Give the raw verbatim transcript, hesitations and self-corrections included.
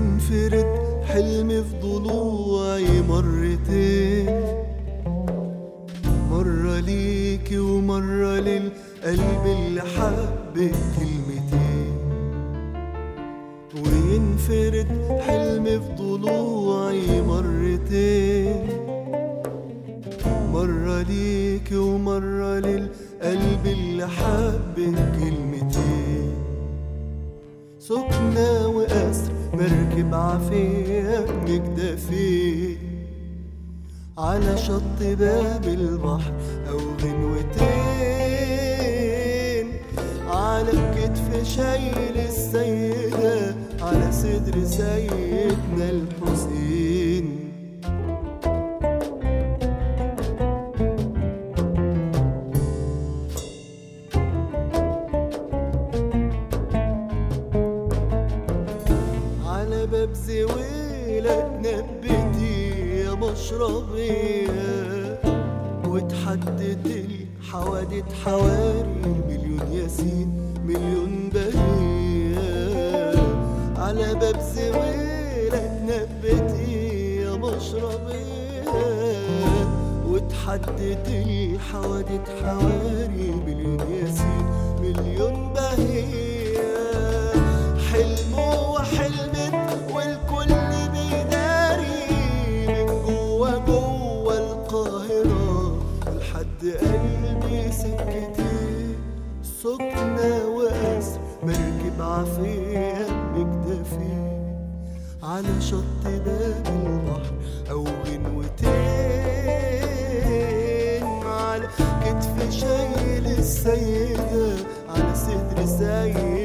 وينفرد حلمي في ضلوعي مرتين، مرة ليكي ومرة للقلب اللي حبك كلمتين. وينفرد حلمي في ضلوعي مرتين، مرة ليكي ومرة للقلب اللي حبك كلمتين. سكنة وأسر مركب عافية مجدفين على شط باب البحر أو غنوتين، على الكتف شايل السيدة على صدر سيدنا الحسين. على باب زويلة تنبتي يا مشربية، وتحدد الحوادث حواري مليون ياسين مليون بهية. على باب زويلة تنبتي يا مشربية، وتحدد الحوادث حواري مليون ياسين مليون بهية. حلمه وحلمت والكل بيداري من جوا جوا القاهرة لحد قلبي سكتي. سكنة وأسر مركب عافية مجدفين على شط باب البحر أو غنوتين، على كتف شايل السيدة على صدر سيد